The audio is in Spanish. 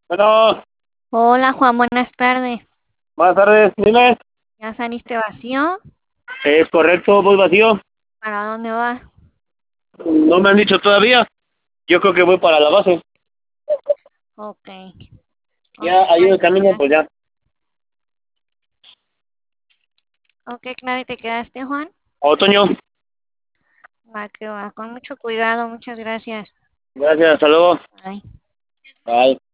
Bueno, Hola Juan, buenas tardes. buenas tardes, dime. ¿Ya saliste vacío? Es correcto, voy vacío. ¿Para dónde vas? No me han dicho todavía. Yo creo que voy para la base. Ok, ok, Ya ahí en el Clary, camino, pues ya. Clary, ¿te quedaste, Juan? Otoño, Va, que va, con mucho cuidado, muchas gracias. gracias, hasta luego. Bye. Bye.